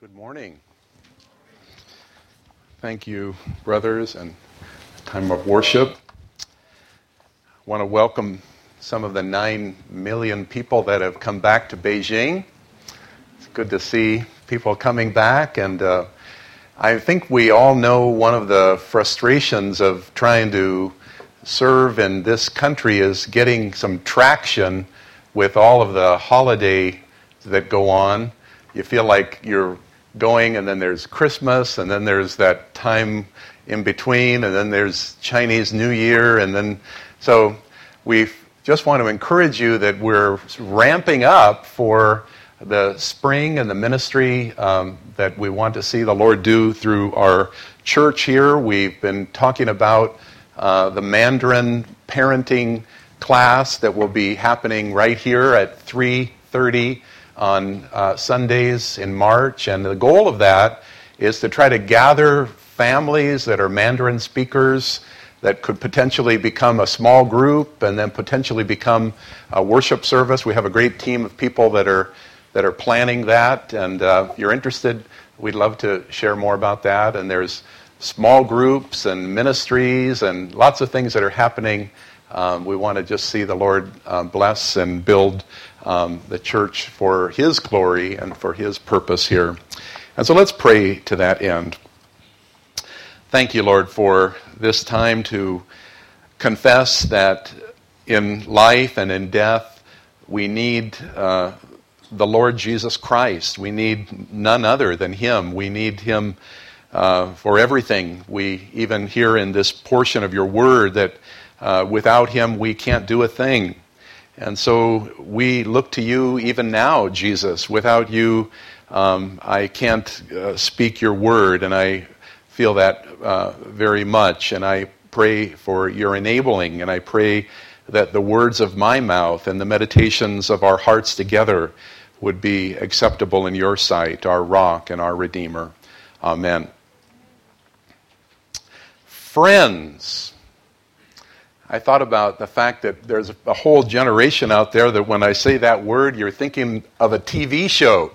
Good morning. Thank you, brothers, and time of worship. I want to welcome some of the 9 million people that have come back to Beijing. It's good to see people coming back, and I think we all know one of the frustrations of trying to serve in this country is getting some traction with all of the holidays that go on. You feel like you're going, and then there's Christmas, and then there's that time in between, and then there's Chinese New Year, and then so we just want to encourage you that we're ramping up for the spring and the ministry that we want to see the Lord do through our church here. We've been talking about the Mandarin parenting class that will be happening right here at 3:30 on Sundays in March, and the goal of that is to try to gather families that are Mandarin speakers that could potentially become a small group and then potentially become a worship service. We have a great team of people that are planning that, and if you're interested, we'd love to share more about that. And there's small groups and ministries and lots of things that are happening. We want to just see the Lord bless and build the church for His glory and for His purpose here. And so let's pray to that end. Thank you, Lord, for this time to confess that in life and in death we need the Lord Jesus Christ. We need none other than Him. We need Him for everything. We even hear in this portion of your word that without Him we can't do a thing. And so we look to you even now, Jesus. Without you, I can't speak your word, and I feel that very much. And I pray for your enabling, and I pray that the words of my mouth and the meditations of our hearts together would be acceptable in your sight, our rock and our Redeemer. Amen. Friends. I thought about the fact that there's a whole generation out there that when I say that word, you're thinking of a TV show.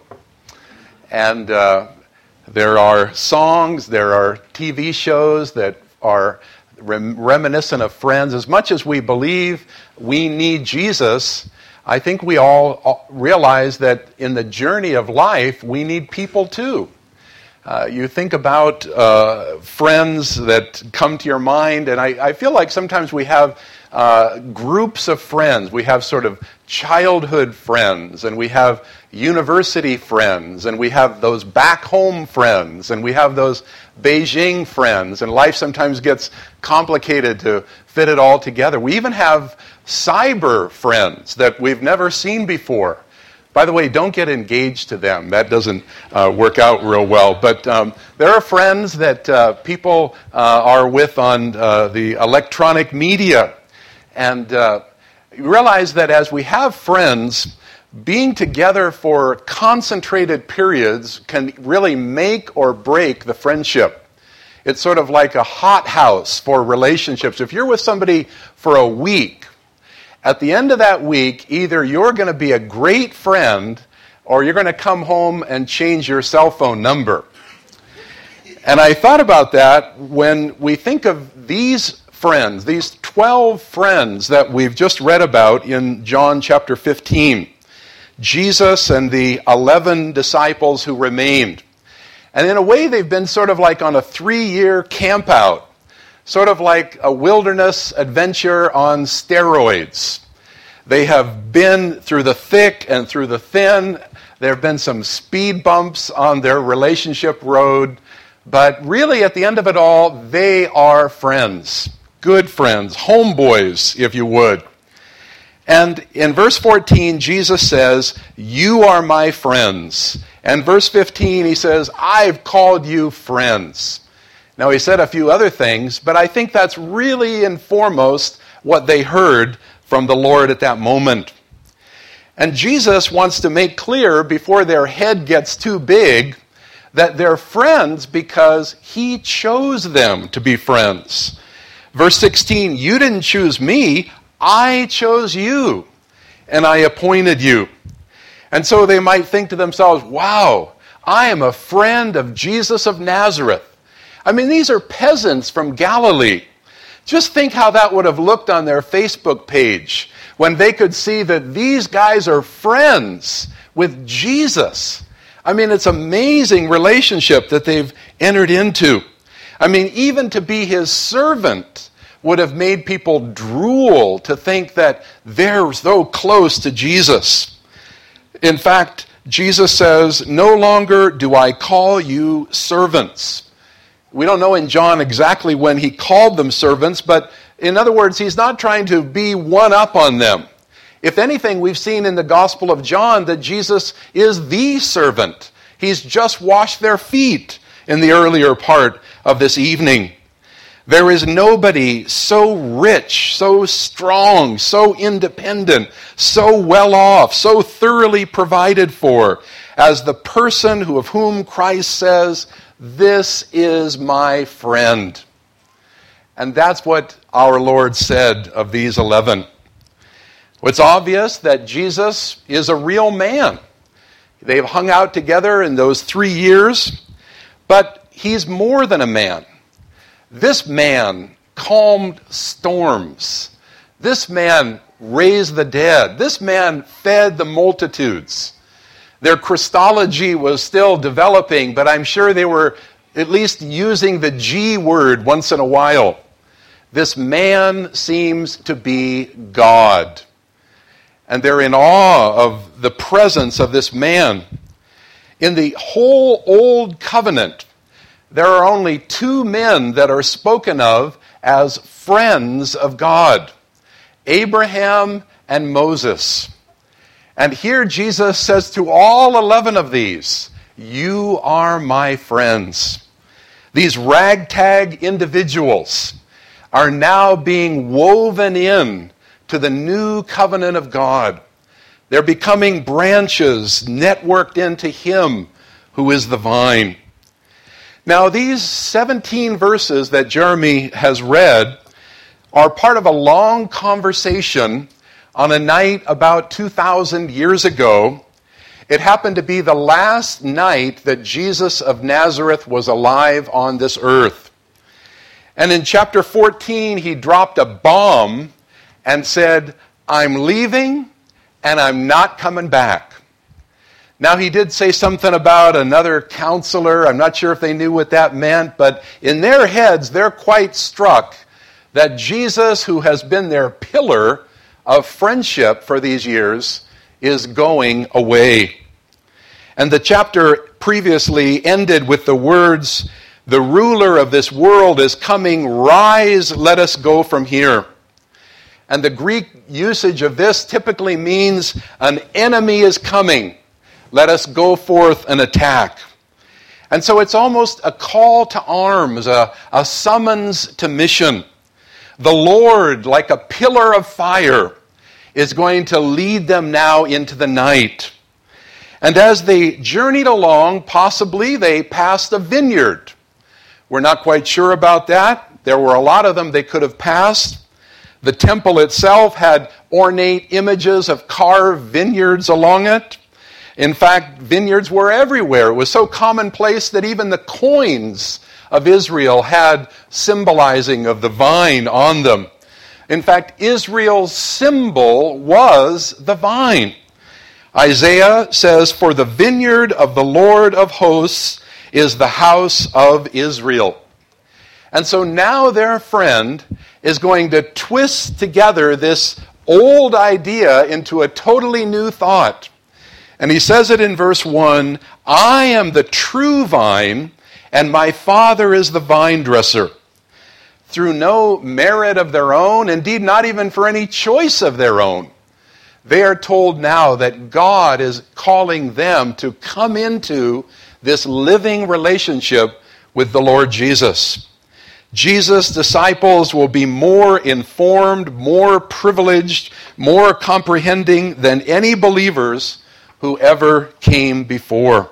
And there are songs, there are TV shows that are reminiscent of Friends. As much as we believe we need Jesus, I think we all realize that in the journey of life, we need people too. You think about friends that come to your mind, and I feel like sometimes we have groups of friends. We have sort of childhood friends, and we have university friends, and we have those back home friends, and we have those Beijing friends, and life sometimes gets complicated to fit it all together. We even have cyber friends that we've never seen before. By the way, don't get engaged to them. That doesn't work out real well. But there are friends that people are with on the electronic media. And you realize that as we have friends, being together for concentrated periods can really make or break the friendship. It's sort of like a hothouse for relationships. If you're with somebody for a week, at the end of that week, either you're going to be a great friend or you're going to come home and change your cell phone number. And I thought about that when we think of these friends, these 12 friends that we've just read about in John chapter 15. Jesus and the 11 disciples who remained. And in a way, they've been sort of like on a 3-year camp out. Sort of like a wilderness adventure on steroids. They have been through the thick and through the thin. There have been some speed bumps on their relationship road. But really, at the end of it all, they are friends. Good friends. Homeboys, if you would. And in verse 14, Jesus says, "You are my friends." And verse 15, he says, "I've called you friends." Now, he said a few other things, but I think that's really and foremost what they heard from the Lord at that moment. And Jesus wants to make clear before their head gets too big that they're friends because He chose them to be friends. Verse 16, "You didn't choose me, I chose you, and I appointed you." And so they might think to themselves, wow, I am a friend of Jesus of Nazareth. I mean, these are peasants from Galilee. Just think how that would have looked on their Facebook page when they could see that these guys are friends with Jesus. I mean, it's an amazing relationship that they've entered into. I mean, even to be his servant would have made people drool to think that they're so close to Jesus. In fact, Jesus says, "No longer do I call you servants." We don't know in John exactly when he called them servants, but in other words, he's not trying to be one up on them. If anything, we've seen in the Gospel of John that Jesus is the servant. He's just washed their feet in the earlier part of this evening. There is nobody so rich, so strong, so independent, so well off, so thoroughly provided for as the person of whom Christ says, "This is my friend." And that's what our Lord said of these 11. It's obvious that Jesus is a real man. They've hung out together in those 3 years, but he's more than a man. This man calmed storms. This man raised the dead. This man fed the multitudes. Their Christology was still developing, but I'm sure they were at least using the G word once in a while. This man seems to be God. And they're in awe of the presence of this man. In the whole Old Covenant, there are only 2 men that are spoken of as friends of God: Abraham and Moses. And here Jesus says to all 11 of these, "You are my friends." These ragtag individuals are now being woven in to the new covenant of God. They're becoming branches networked into Him who is the vine. Now, these 17 verses that Jeremy has read are part of a long conversation on a night about 2,000 years ago. It happened to be the last night that Jesus of Nazareth was alive on this earth. And in chapter 14, he dropped a bomb and said, "I'm leaving and I'm not coming back." Now, he did say something about another counselor. I'm not sure if they knew what that meant, but in their heads, they're quite struck that Jesus, who has been their pillar of friendship for these years, is going away. And the chapter previously ended with the words, "The ruler of this world is coming, rise, let us go from here." And the Greek usage of this typically means an enemy is coming. Let us go forth and attack. And so it's almost a call to arms, a summons to mission. The Lord, like a pillar of fire, is going to lead them now into the night. And as they journeyed along, possibly they passed a vineyard. We're not quite sure about that. There were a lot of them they could have passed. The temple itself had ornate images of carved vineyards along it. In fact, vineyards were everywhere. It was so commonplace that even the coins of Israel had symbolizing of the vine on them. In fact, Israel's symbol was the vine. Isaiah says, "For the vineyard of the Lord of hosts is the house of Israel." And so now their friend is going to twist together this old idea into a totally new thought. And he says it in verse 1, "I am the true vine, and my Father is the vine dresser." Through no merit of their own, indeed not even for any choice of their own, they are told now that God is calling them to come into this living relationship with the Lord Jesus. Jesus' disciples will be more informed, more privileged, more comprehending than any believers who ever came before.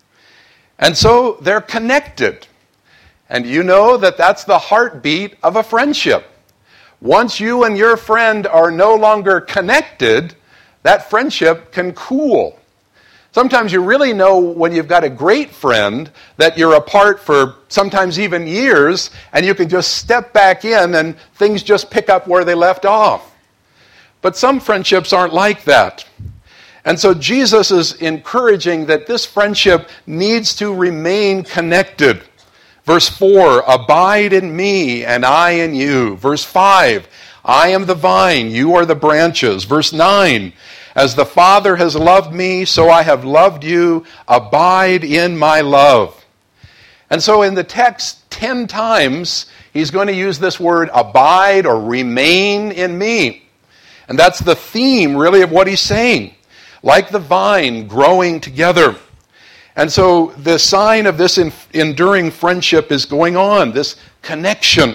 And so they're connected. And you know that that's the heartbeat of a friendship. Once you and your friend are no longer connected, that friendship can cool. Sometimes you really know when you've got a great friend that you're apart for sometimes even years, and you can just step back in and things just pick up where they left off. But some friendships aren't like that. And so Jesus is encouraging that this friendship needs to remain connected. Verse 4, abide in me and I in you. Verse 5, I am the vine, you are the branches. Verse 9, as the Father has loved me, so I have loved you. Abide in my love. And so in the text, 10 times, he's going to use this word abide or remain in me. And that's the theme, really, of what he's saying. Like the vine growing together. And so the sign of this enduring friendship is going on, this connection.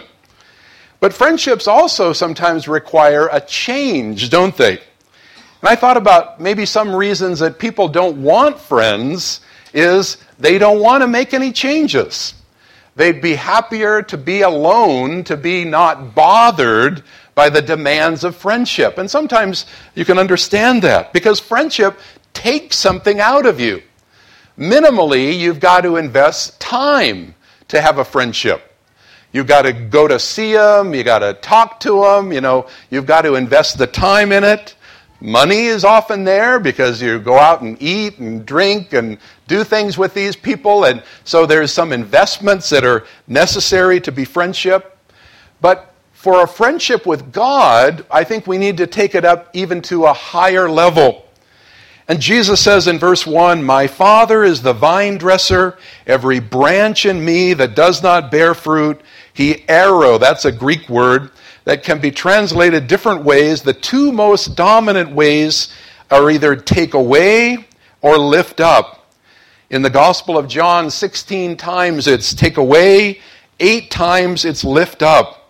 But friendships also sometimes require a change, don't they? And I thought about maybe some reasons that people don't want friends is they don't want to make any changes. They'd be happier to be alone, to be not bothered by the demands of friendship. And sometimes you can understand that because friendship takes something out of you. Minimally, you've got to invest time to have a friendship. You've got to go to see them, you've got to talk to them, you've got to invest the time in it. Money is often there because you go out and eat and drink and do things with these people, and so there's some investments that are necessary to be friendship. But for a friendship with God, I think we need to take it up even to a higher level. And Jesus says in verse 1, my Father is the vine dresser. Every branch in me that does not bear fruit, he arrow, that's a Greek word, that can be translated different ways. The two most dominant ways are either take away or lift up. In the Gospel of John, 16 times it's take away, 8 times it's lift up.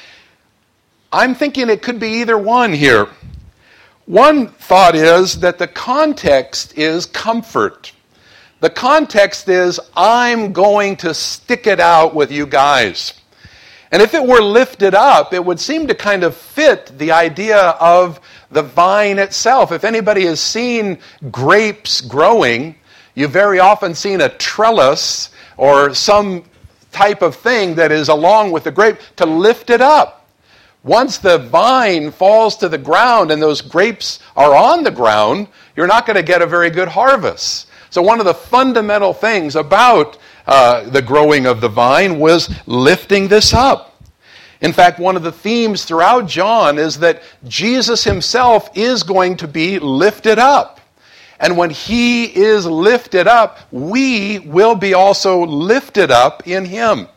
I'm thinking it could be either one here. One thought is that the context is comfort. The context is, I'm going to stick it out with you guys. And if it were lifted up, it would seem to kind of fit the idea of the vine itself. If anybody has seen grapes growing, you've very often seen a trellis or some type of thing that is along with the grape to lift it up. Once the vine falls to the ground and those grapes are on the ground, you're not going to get a very good harvest. So one of the fundamental things about the growing of the vine was lifting this up. In fact, one of the themes throughout John is that Jesus himself is going to be lifted up. And when he is lifted up, we will be also lifted up in him.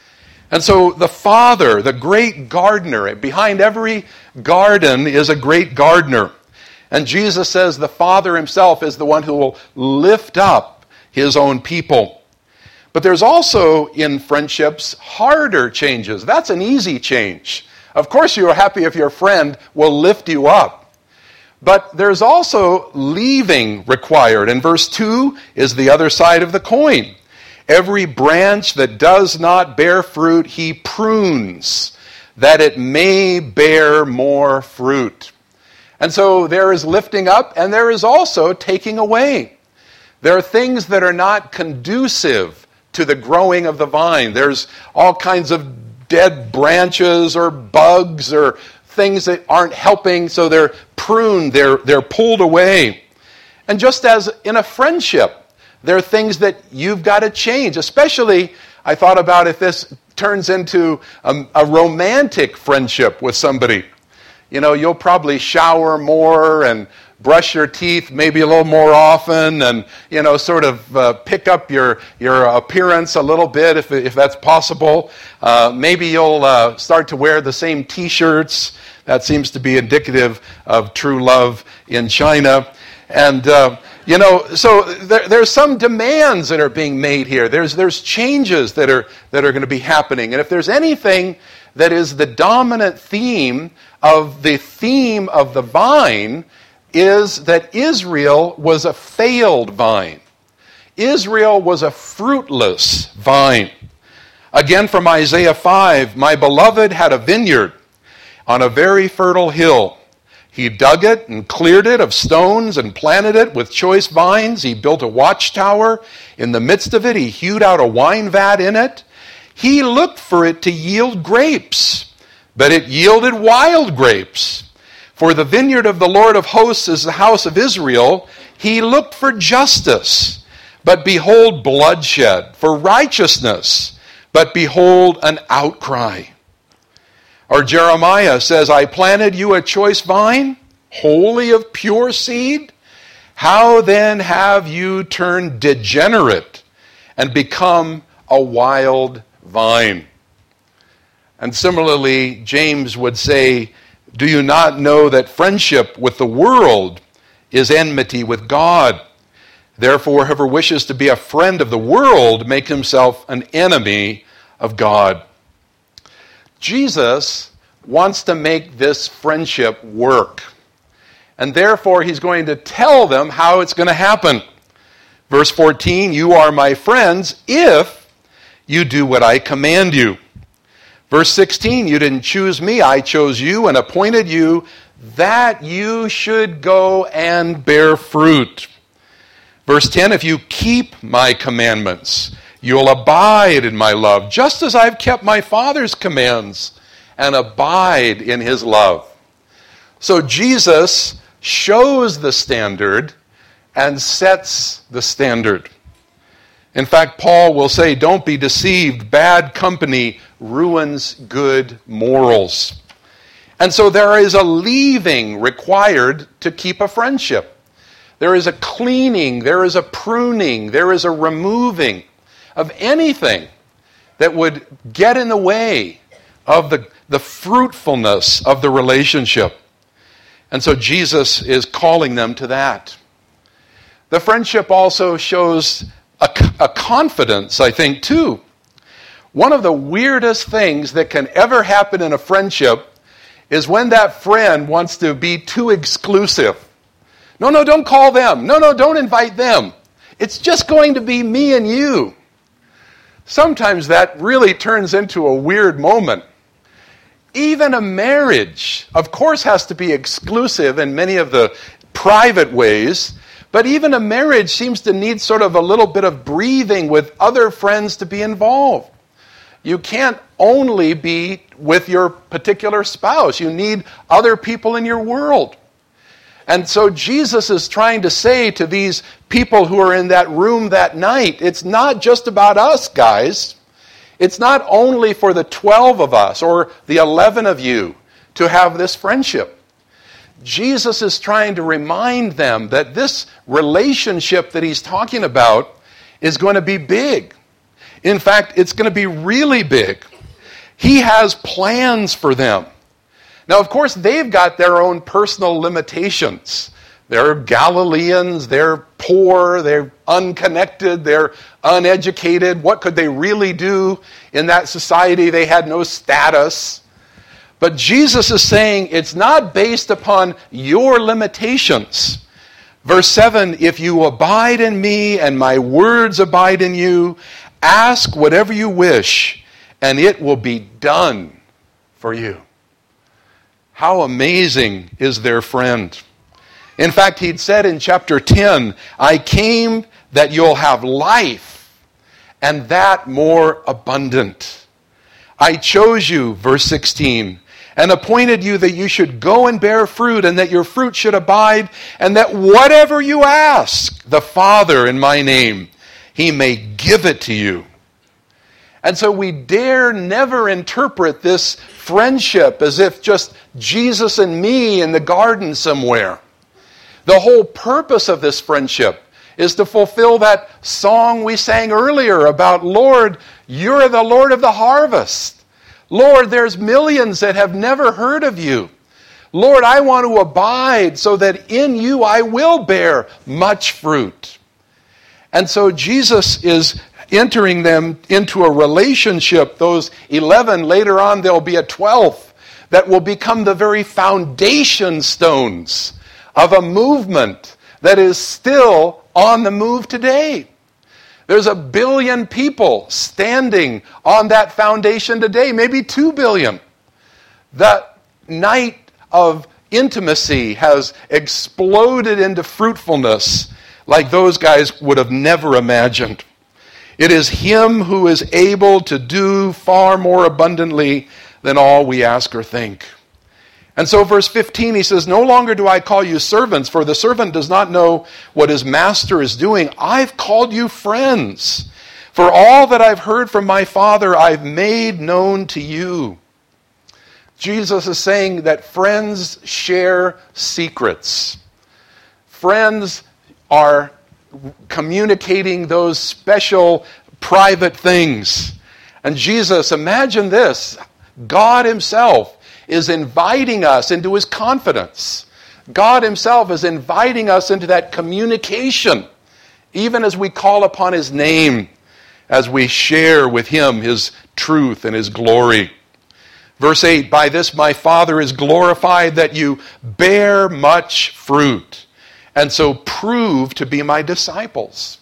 And so the Father, the great gardener, behind every garden is a great gardener. And Jesus says the Father himself is the one who will lift up his own people. But there's also, in friendships, harder changes. That's an easy change. Of course, you're happy if your friend will lift you up. But there's also leaving required. And verse 2 is the other side of the coin. Every branch that does not bear fruit, he prunes, that it may bear more fruit. And so there is lifting up, and there is also taking away. There are things that are not conducive to the growing of the vine. There's all kinds of dead branches or bugs or things that aren't helping, so they're pruned, they're pulled away. And just as in a friendship, there are things that you've got to change. Especially, I thought about if this turns into a romantic friendship with somebody. You'll probably shower more and brush your teeth maybe a little more often and, sort of pick up your appearance a little bit if that's possible. Maybe you'll start to wear the same T-shirts. That seems to be indicative of true love in China. And, so there's some demands that are being made here. There's changes that are going to be happening. And if there's anything that is the dominant theme of the vine, is that Israel was a failed vine. Israel was a fruitless vine. Again from Isaiah 5, my beloved had a vineyard on a very fertile hill. He dug it and cleared it of stones and planted it with choice vines. He built a watchtower. In the midst of it, he hewed out a wine vat in it. He looked for it to yield grapes, but it yielded wild grapes. For the vineyard of the Lord of hosts is the house of Israel. He looked for justice, but behold bloodshed, for righteousness, but behold an outcry. Or Jeremiah says, I planted you a choice vine, wholly of pure seed. How then have you turned degenerate and become a wild vine? And similarly, James would say, do you not know that friendship with the world is enmity with God? Therefore, whoever wishes to be a friend of the world makes himself an enemy of God. Jesus wants to make this friendship work. And therefore, he's going to tell them how it's going to happen. Verse 14, you are my friends if you do what I command you. Verse 16, you didn't choose me, I chose you and appointed you that you should go and bear fruit. Verse 10, if you keep my commandments, you'll abide in my love, just as I've kept my Father's commands and abide in his love. So Jesus shows the standard and sets the standard. In fact, Paul will say, don't be deceived. Bad company ruins good morals. And so there is a leaving required to keep a friendship. There is a cleaning, there is a pruning, there is a removing of anything that would get in the way of the fruitfulness of the relationship. And so Jesus is calling them to that. The friendship also shows a confidence, I think, too. One of the weirdest things that can ever happen in a friendship is when that friend wants to be too exclusive. No, don't call them. No, don't invite them. It's just going to be me and you. Sometimes that really turns into a weird moment. Even a marriage, of course, has to be exclusive in many of the private ways, but even a marriage seems to need sort of a little bit of breathing with other friends to be involved. You can't only be with your particular spouse. You need other people in your world. And so Jesus is trying to say to these people who are in that room that night, it's not just about us, guys. It's not only for the 12 of us or the 11 of you to have this friendship. Jesus is trying to remind them that this relationship that he's talking about is going to be big. In fact, it's going to be really big. He has plans for them. Now, of course, they've got their own personal limitations. They're Galileans, they're poor, they're unconnected, they're uneducated. What could they really do in that society? They had no status. But Jesus is saying it's not based upon your limitations. Verse 7, if you abide in me and my words abide in you, ask whatever you wish, and it will be done for you. How amazing is their friend. In fact, he'd said in chapter 10, I came that you'll have life, and that more abundant. I chose you, verse 16, and appointed you that you should go and bear fruit, and that your fruit should abide, and that whatever you ask the Father in my name, he may give it to you. And so we dare never interpret this friendship as if just Jesus and me in the garden somewhere. The whole purpose of this friendship is to fulfill that song we sang earlier about, Lord, you're the Lord of the harvest. Lord, there's millions that have never heard of you. Lord, I want to abide so that in you I will bear much fruit. And so Jesus is entering them into a relationship. Those 11, later on there'll be a 12th, that will become the very foundation stones of a movement that is still on the move today. There's 1 billion people standing on that foundation today, maybe 2 billion. The night of intimacy has exploded into fruitfulness like those guys would have never imagined. It is Him who is able to do far more abundantly than all we ask or think. And so verse 15, he says, "No longer do I call you servants, for the servant does not know what his master is doing. I've called you friends. For all that I've heard from my Father, I've made known to you." Jesus is saying that friends share secrets. Friends are communicating those special private things. And Jesus, imagine this, God Himself is inviting us into His confidence. God Himself is inviting us into that communication, even as we call upon His name, as we share with Him His truth and His glory. Verse 8, "By this my Father is glorified, that you bear much fruit, and so prove to be my disciples."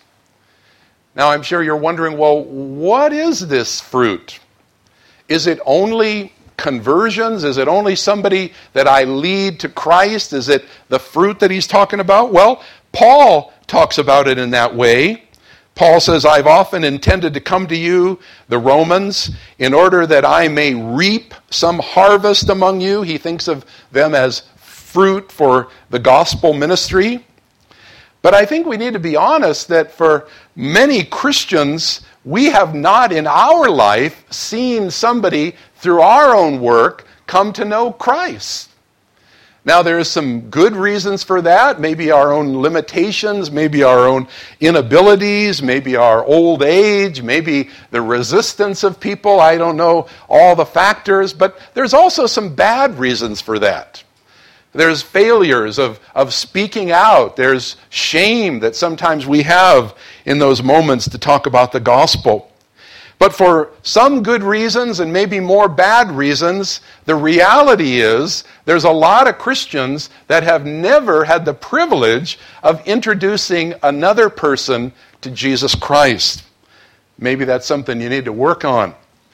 Now I'm sure you're wondering, well, what is this fruit? Is it only conversions? Is it only somebody that I lead to Christ? Is it the fruit that he's talking about? Well, Paul talks about it in that way. Paul says, "I've often intended to come to you, the Romans, in order that I may reap some harvest among you." He thinks of them as fruit for the gospel ministry. But I think we need to be honest that for many Christians, we have not in our life seen somebody through our own work come to know Christ. Now, there's some good reasons for that. Maybe our own limitations, maybe our own inabilities, maybe our old age, maybe the resistance of people. I don't know all the factors, but there's also some bad reasons for that. There's failures of speaking out. There's shame that sometimes we have in those moments to talk about the gospel. But for some good reasons and maybe more bad reasons, the reality is there's a lot of Christians that have never had the privilege of introducing another person to Jesus Christ. Maybe that's something you need to work on.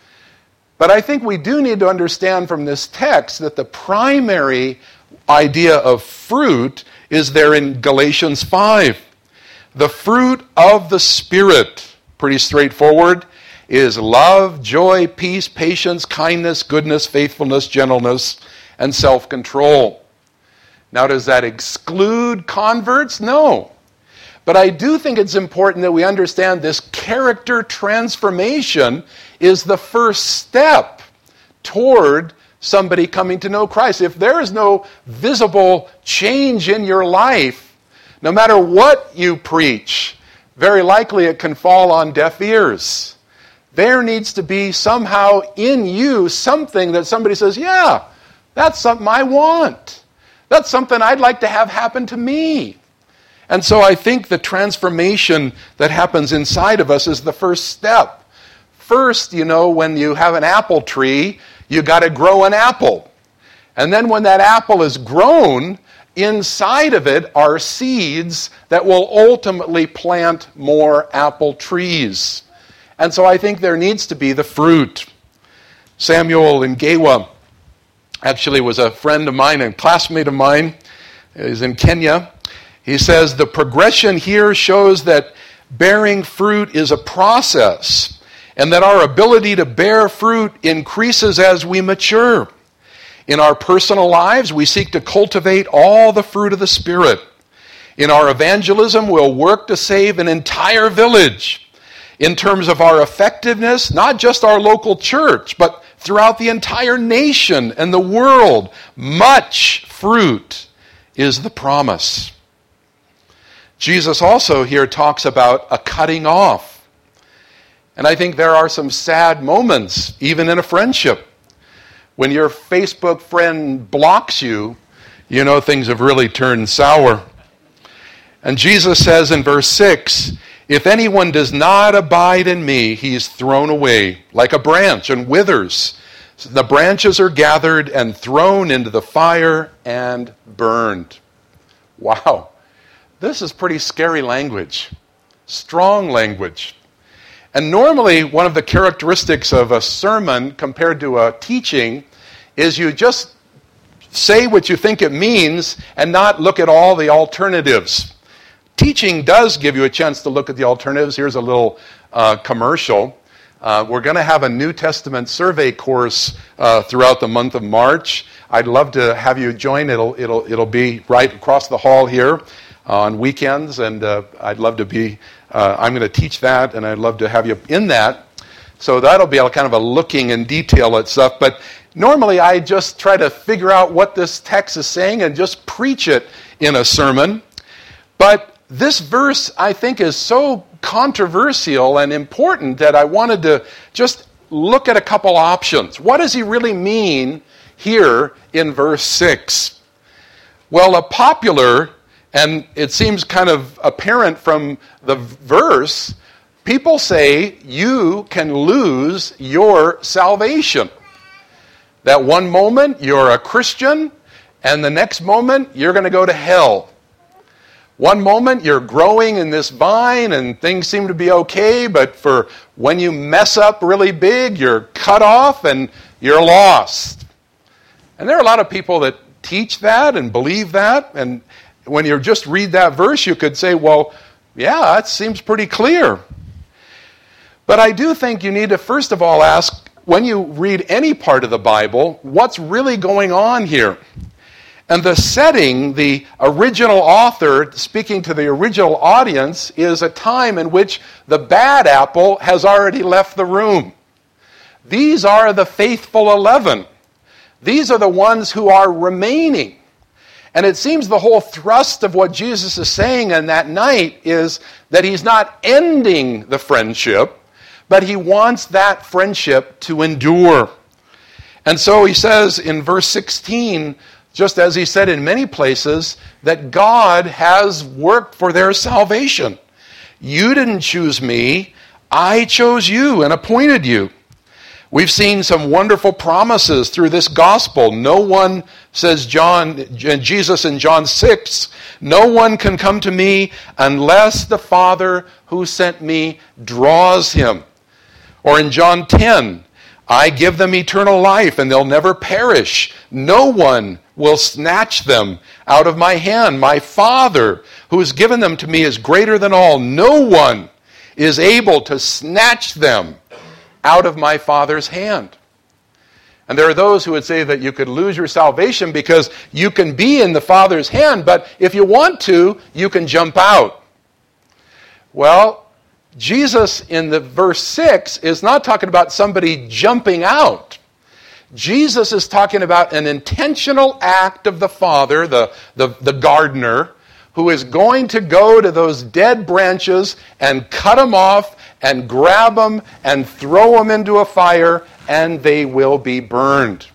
But I think we do need to understand from this text that the primary idea of fruit is there in Galatians 5. The fruit of the Spirit, pretty straightforward, is love, joy, peace, patience, kindness, goodness, faithfulness, gentleness, and self-control. Now, does that exclude converts? No. But I do think it's important that we understand this character transformation is the first step toward somebody coming to know Christ. If there is no visible change in your life, no matter what you preach, very likely it can fall on deaf ears. There needs to be somehow in you something that somebody says, yeah, that's something I want. That's something I'd like to have happen to me. And so I think the transformation that happens inside of us is the first step. First, when you have an apple tree, you got to grow an apple. And then when that apple is grown, inside of it are seeds that will ultimately plant more apple trees. And so I think there needs to be the fruit. Samuel Ngewa actually was a friend of mine and classmate of mine. He's in Kenya. He says the progression here shows that bearing fruit is a process, and that our ability to bear fruit increases as we mature. In our personal lives, we seek to cultivate all the fruit of the Spirit. In our evangelism, we'll work to save an entire village. In terms of our effectiveness, not just our local church, but throughout the entire nation and the world, much fruit is the promise. Jesus also here talks about a cutting off. And I think there are some sad moments, even in a friendship. When your Facebook friend blocks you, things have really turned sour. And Jesus says in verse 6, "If anyone does not abide in me, he is thrown away like a branch and withers. The branches are gathered and thrown into the fire and burned." Wow. This is pretty scary language. Strong language. And normally, one of the characteristics of a sermon compared to a teaching is you just say what you think it means and not look at all the alternatives. Teaching does give you a chance to look at the alternatives. Here's a little commercial. We're going to have a New Testament survey course throughout the month of March. I'd love to have you join. It'll be right across the hall here on weekends, and I'd love to be. I'm going to teach that, and I'd love to have you in that. So that'll be kind of a looking in detail at stuff. But normally I just try to figure out what this text is saying and just preach it in a sermon. But this verse, I think, is so controversial and important that I wanted to just look at a couple options. What does he really mean here in verse 6? Well, a popular, and it seems kind of apparent from the verse, people say you can lose your salvation. That one moment you're a Christian, and the next moment you're going to go to hell. One moment you're growing in this vine and things seem to be okay, but for when you mess up really big, you're cut off and you're lost. And there are a lot of people that teach that and believe that, and when you just read that verse, you could say, well, yeah, that seems pretty clear. But I do think you need to first of all ask, when you read any part of the Bible, what's really going on here? And the setting, the original author speaking to the original audience, is a time in which the bad apple has already left the room. These are the faithful 11. These are the ones who are remaining. And it seems the whole thrust of what Jesus is saying in that night is that he's not ending the friendship, but he wants that friendship to endure. And so he says in verse 16, just as he said in many places, that God has worked for their salvation. You didn't choose me, I chose you and appointed you. We've seen some wonderful promises through this gospel. No one, says Jesus in John 6, no one can come to me unless the Father who sent me draws him. Or in John 10, I give them eternal life and they'll never perish. No one will snatch them out of my hand. My Father who has given them to me is greater than all. No one is able to snatch them out of my Father's hand. And there are those who would say that you could lose your salvation because you can be in the Father's hand, but if you want to, you can jump out. Well, Jesus in the verse 6 is not talking about somebody jumping out. Jesus is talking about an intentional act of the Father, the gardener, who is going to go to those dead branches and cut them off and grab them and throw them into a fire, and they will be burned.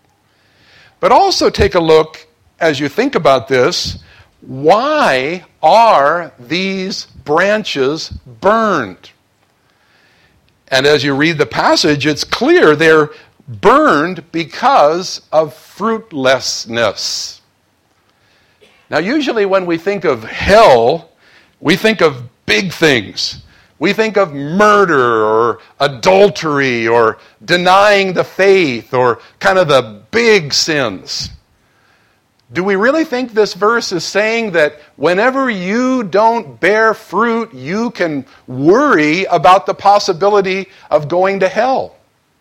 But also take a look, as you think about this, why are these branches burned? And as you read the passage, it's clear they're burned because of fruitlessness. Now, usually when we think of hell, we think of big things. We think of murder or adultery or denying the faith or kind of the big sins. Do we really think this verse is saying that whenever you don't bear fruit, you can worry about the possibility of going to hell?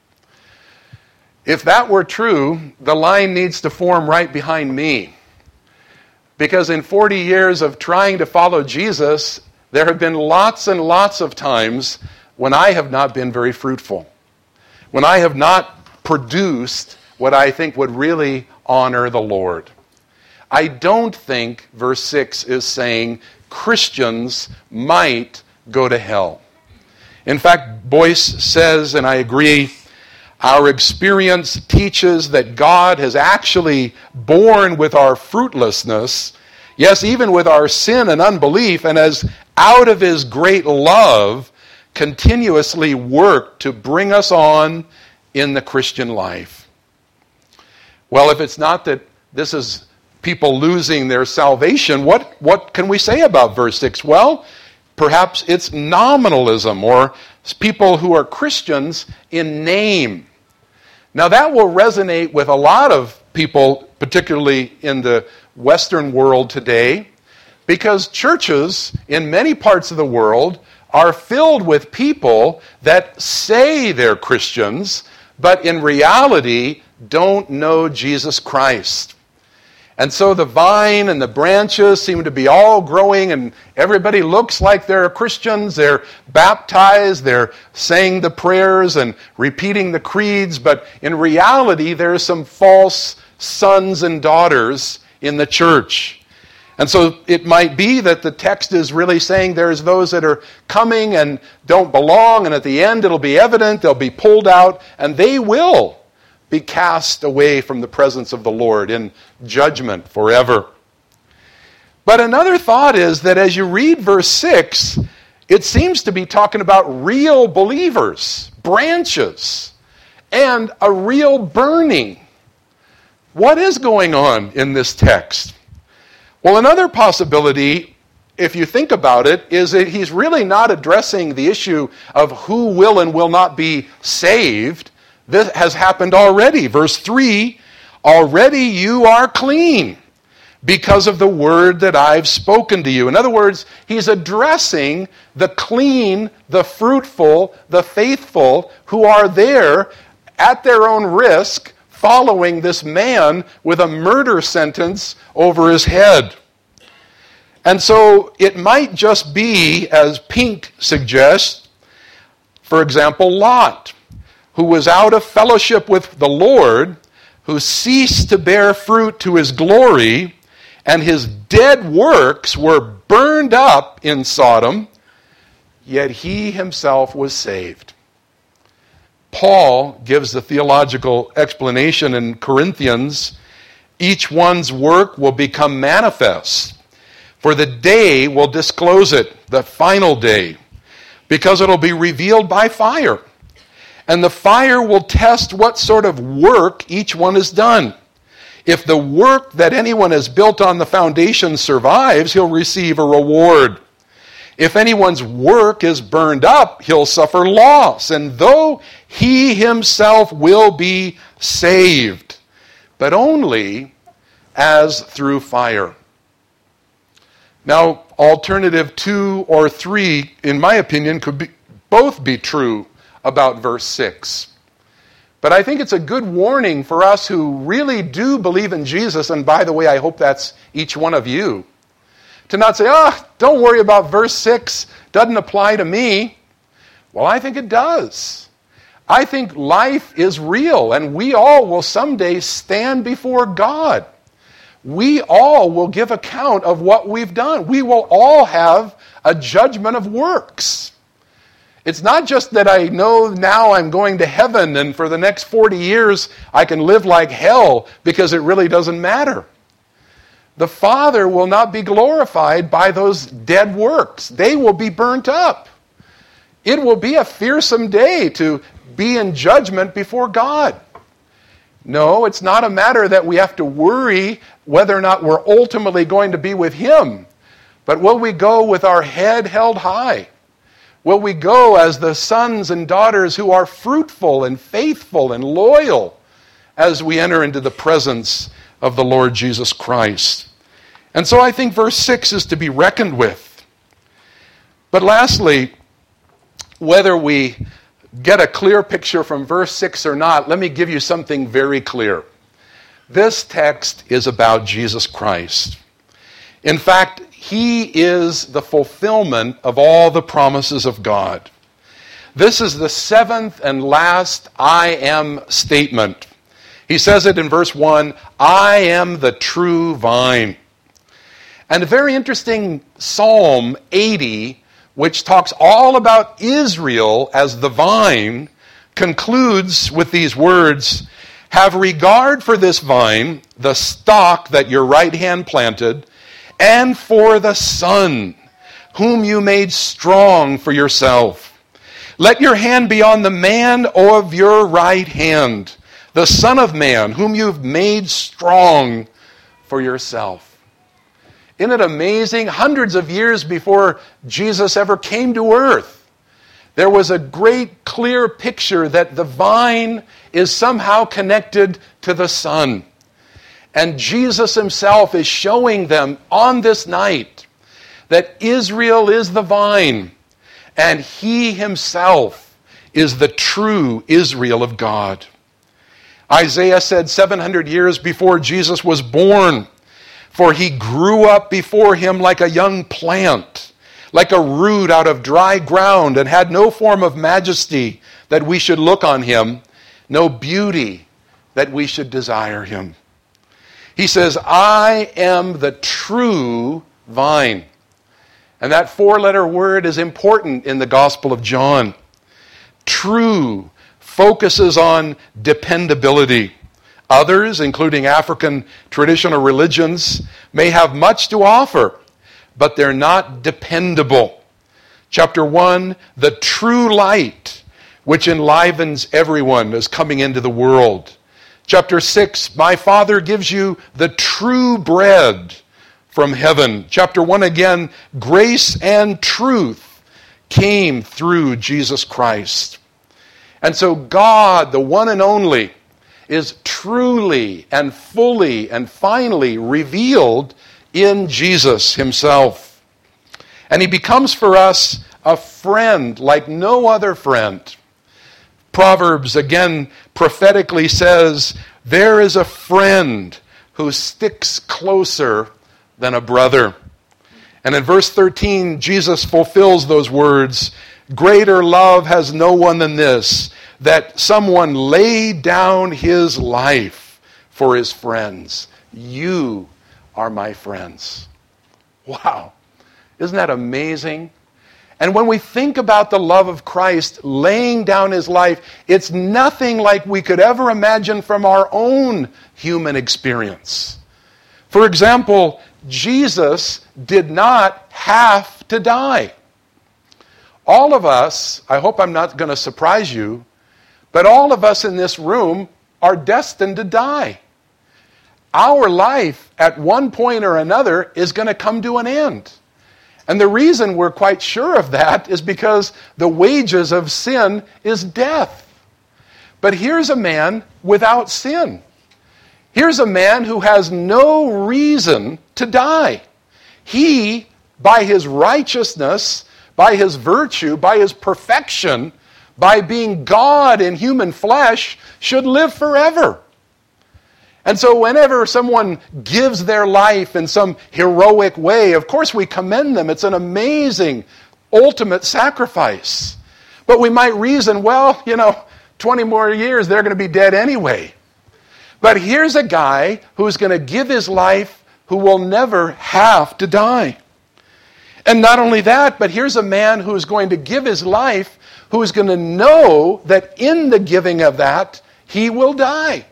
If that were true, the line needs to form right behind me. Because in 40 years of trying to follow Jesus, there have been lots and lots of times when I have not been very fruitful. When I have not produced what I think would really honor the Lord. I don't think verse 6 is saying Christians might go to hell. In fact, Boyce says, and I agree, our experience teaches that God has actually borne with our fruitlessness, yes, even with our sin and unbelief, and has, out of his great love, continuously worked to bring us on in the Christian life. Well, if it's not that this is people losing their salvation, what can we say about verse 6? Well, perhaps it's nominalism, or people who are Christians in name. Now that will resonate with a lot of people, particularly in the Western world today, because churches in many parts of the world are filled with people that say they're Christians, but in reality don't know Jesus Christ. And so the vine and the branches seem to be all growing, and everybody looks like they're Christians. They're baptized, they're saying the prayers and repeating the creeds, but in reality there's some false sons and daughters in the church. And so it might be that the text is really saying there's those that are coming and don't belong, and at the end it'll be evident, they'll be pulled out, and they will be cast away from the presence of the Lord in judgment forever. But another thought is that as you read verse 6, it seems to be talking about real believers, branches, and a real burning. What is going on in this text? Well, another possibility, if you think about it, is that he's really not addressing the issue of who will and will not be saved. This has happened already. Verse 3, already you are clean because of the word that I've spoken to you. In other words, he's addressing the clean, the fruitful, the faithful who are there at their own risk following this man with a murder sentence over his head. And so it might just be, as Pink suggests, for example, Lot, who was out of fellowship with the Lord, who ceased to bear fruit to his glory, and his dead works were burned up in Sodom, yet he himself was saved. Paul gives the theological explanation in Corinthians, each one's work will become manifest, for the day will disclose it, the final day, because it'll be revealed by fire. And the fire will test what sort of work each one has done. If the work that anyone has built on the foundation survives, he'll receive a reward. If anyone's work is burned up, he'll suffer loss, and though he himself will be saved, but only as through fire. Now, alternative 2 or 3, in my opinion, could both be true about verse 6. But I think it's a good warning for us who really do believe in Jesus, and by the way, I hope that's each one of you, to not say, don't worry about verse 6, doesn't apply to me. Well, I think it does. I think life is real, and we all will someday stand before God. We all will give account of what we've done. We will all have a judgment of works. It's not just that I know now I'm going to heaven, and for the next 40 years I can live like hell because it really doesn't matter. The Father will not be glorified by those dead works. They will be burnt up. It will be a fearsome day to be in judgment before God. No, it's not a matter that we have to worry whether or not we're ultimately going to be with Him. But will we go with our head held high? Will we go as the sons and daughters who are fruitful and faithful and loyal as we enter into the presence of the Lord Jesus Christ? And so I think verse 6 is to be reckoned with. But lastly, whether we get a clear picture from verse 6 or not, let me give you something very clear. This text is about Jesus Christ. In fact, He is the fulfillment of all the promises of God. This is the seventh and last I am statement. He says it in verse 1, I am the true vine. And a very interesting Psalm 80, which talks all about Israel as the vine, concludes with these words, have regard for this vine, the stock that your right hand planted, and for the Son, whom you made strong for yourself. Let your hand be on the man of your right hand, the Son of Man, whom you've made strong for yourself. Isn't it amazing? Hundreds of years before Jesus ever came to earth, there was a great clear picture that the vine is somehow connected to the Son. And Jesus himself is showing them on this night that Israel is the vine, and he himself is the true Israel of God. Isaiah said 700 years before Jesus was born, "For he grew up before him like a young plant, like a root out of dry ground, and had no form of majesty that we should look on him, no beauty that we should desire him." He says, "I am the true vine." And that four-letter word is important in the Gospel of John. True focuses on dependability. Others, including African traditional religions, may have much to offer, but they're not dependable. Chapter 1, the true light, which enlivens everyone, is coming into the world. Chapter 6, my Father gives you the true bread from heaven. Chapter 1 again, grace and truth came through Jesus Christ. And so God, the one and only, is truly and fully and finally revealed in Jesus himself. And he becomes for us a friend like no other friend. Proverbs again prophetically says, there is a friend who sticks closer than a brother. And in verse 13, Jesus fulfills those words. Greater love has no one than this, that someone lay down his life for his friends. You are my friends. Wow. Isn't that amazing? And when we think about the love of Christ laying down his life, it's nothing like we could ever imagine from our own human experience. For example, Jesus did not have to die. All of us, I hope I'm not going to surprise you, but all of us in this room are destined to die. Our life at one point or another is going to come to an end. And the reason we're quite sure of that is because the wages of sin is death. But here's a man without sin. Here's a man who has no reason to die. He, by his righteousness, by his virtue, by his perfection, by being God in human flesh, should live forever. And so whenever someone gives their life in some heroic way, of course we commend them. It's an amazing, ultimate sacrifice. But we might reason, 20 more years, they're going to be dead anyway. But here's a guy who's going to give his life who will never have to die. And not only that, but here's a man who's going to give his life who is going to know that in the giving of that, he will die.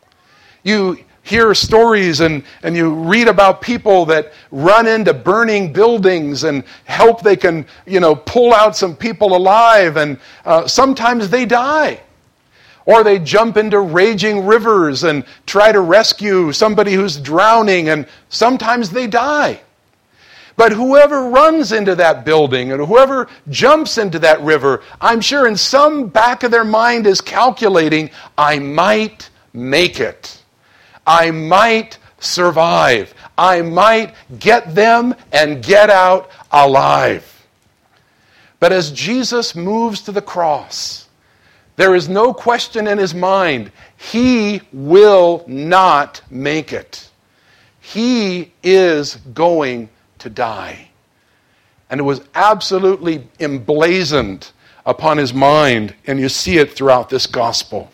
You hear stories and you read about people that run into burning buildings and hope they can, pull out some people alive, and sometimes they die. Or they jump into raging rivers and try to rescue somebody who's drowning, and sometimes they die. But whoever runs into that building and whoever jumps into that river, I'm sure in some back of their mind is calculating, I might make it. I might survive. I might get them and get out alive. But as Jesus moves to the cross, there is no question in his mind, he will not make it. He is going to die. And it was absolutely emblazoned upon his mind, and you see it throughout this gospel.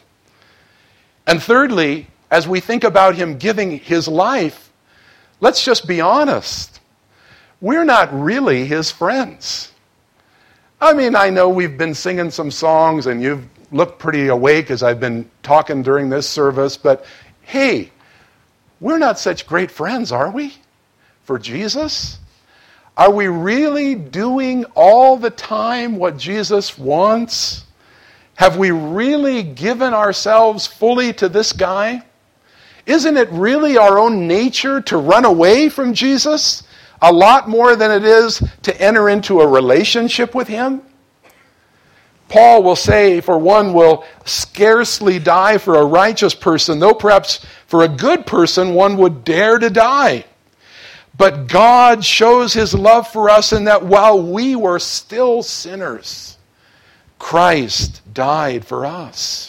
And thirdly, as we think about him giving his life, let's just be honest. We're not really his friends. I know we've been singing some songs and you've looked pretty awake as I've been talking during this service, but hey, we're not such great friends, are we? For Jesus? Are we really doing all the time what Jesus wants? Have we really given ourselves fully to this guy? Isn't it really our own nature to run away from Jesus a lot more than it is to enter into a relationship with him? Paul will say, for one will scarcely die for a righteous person, though perhaps for a good person one would dare to die. But God shows his love for us in that while we were still sinners, Christ died for us.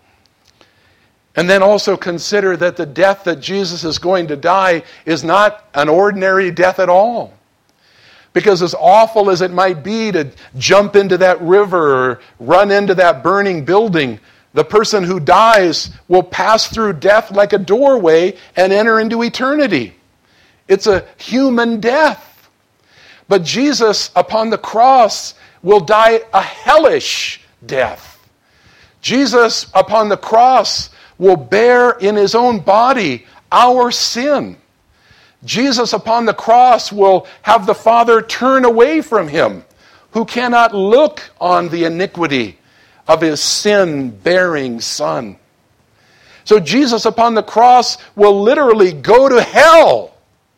And then also consider that the death that Jesus is going to die is not an ordinary death at all. Because as awful as it might be to jump into that river or run into that burning building, the person who dies will pass through death like a doorway and enter into eternity. It's a human death. But Jesus upon the cross will die a hellish death. Jesus upon the cross will bear in his own body our sin. Jesus upon the cross will have the Father turn away from him, who cannot look on the iniquity of his sin-bearing Son. So Jesus upon the cross will literally go to hell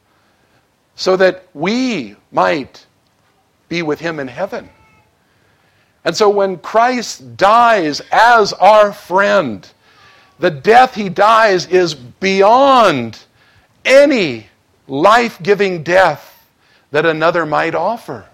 so that we might be with him in heaven. And so when Christ dies as our friend, the death he dies is beyond any life-giving death that another might offer.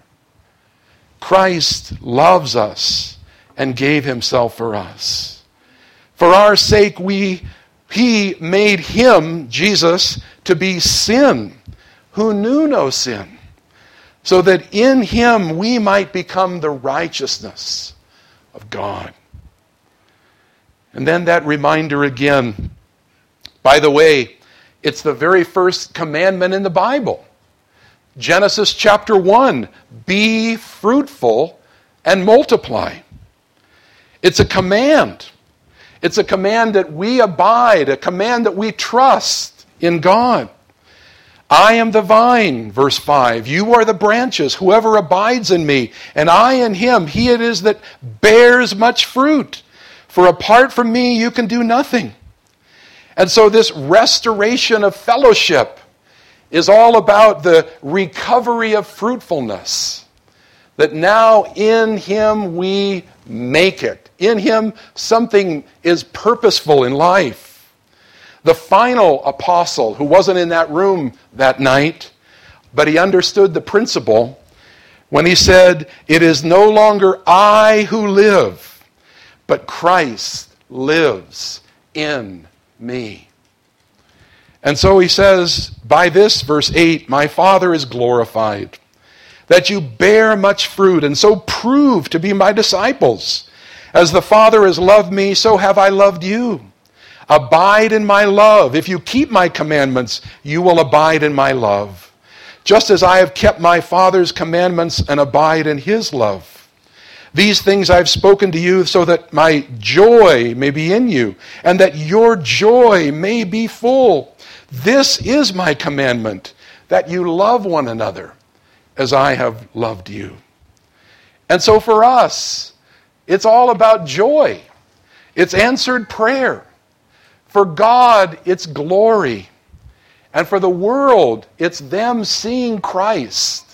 Christ loves us and gave himself for us. For our sake, he made him, Jesus, to be sin, who knew no sin, so that in him we might become the righteousness of God. And then that reminder again. By the way, it's the very first commandment in the Bible. Genesis chapter 1, be fruitful and multiply. It's a command. It's a command that we abide, a command that we trust in God. I am the vine, verse 5. You are the branches. Whoever abides in me, and I in him, he it is that bears much fruit. For apart from me, you can do nothing. And so this restoration of fellowship is all about the recovery of fruitfulness. That now in him we make it. In him something is purposeful in life. The final apostle, who wasn't in that room that night, but he understood the principle when he said, it is no longer I who live, but Christ lives in me. And so he says, by this, verse 8, my Father is glorified, that you bear much fruit, and so prove to be my disciples. As the Father has loved me, so have I loved you. Abide in my love. If you keep my commandments, you will abide in my love. Just as I have kept my Father's commandments and abide in his love. These things I've spoken to you so that my joy may be in you, and that your joy may be full. This is my commandment, that you love one another as I have loved you. And so for us, it's all about joy. It's answered prayer. For God, it's glory. And for the world, it's them seeing Christ,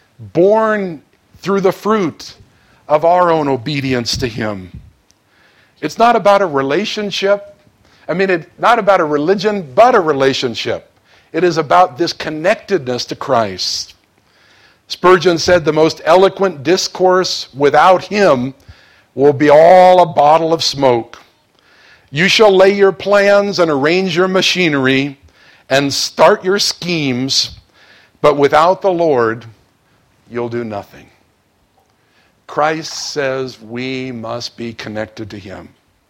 born through the fruit of our own obedience to him. It's not about a relationship. It's not about a religion, but a relationship. It is about this connectedness to Christ. Spurgeon said the most eloquent discourse without him will be all a bottle of smoke. You shall lay your plans and arrange your machinery and start your schemes, but without the Lord, you'll do nothing. Christ says we must be connected to him.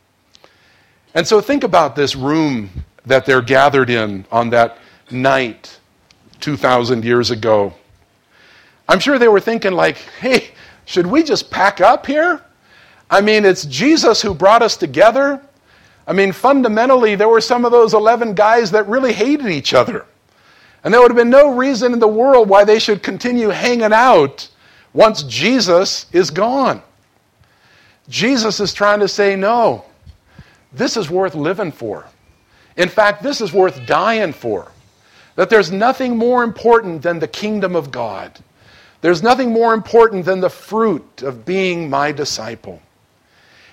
And so think about this room that they're gathered in on that night 2,000 years ago. I'm sure they were thinking like, hey, should we just pack up here? It's Jesus who brought us together. Fundamentally, there were some of those 11 guys that really hated each other. And there would have been no reason in the world why they should continue hanging out once Jesus is gone. Jesus is trying to say, no, this is worth living for. In fact, this is worth dying for. That there's nothing more important than the kingdom of God. There's nothing more important than the fruit of being my disciple.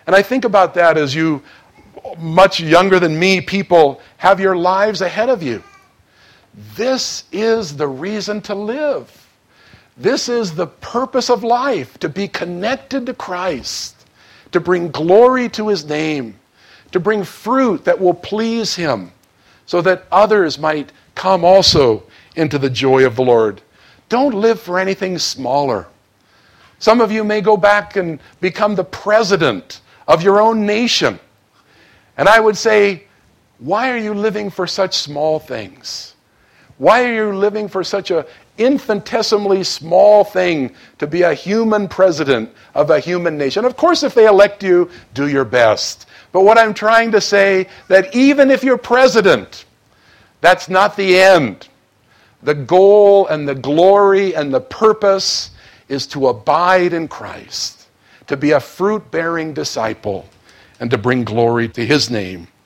And I think about that as you, much younger than me, people have your lives ahead of you. This is the reason to live. This is the purpose of life, to be connected to Christ, to bring glory to his name, to bring fruit that will please him, so that others might come also into the joy of the Lord. Don't live for anything smaller. Some of you may go back and become the president of your own nation. And I would say, why are you living for such small things? Why are you living for such an infinitesimally small thing to be a human president of a human nation? Of course, if they elect you, do your best. But what I'm trying to say, that even if you're president, that's not the end. The goal and the glory and the purpose is to abide in Christ, to be a fruit-bearing disciple, and to bring glory to his name.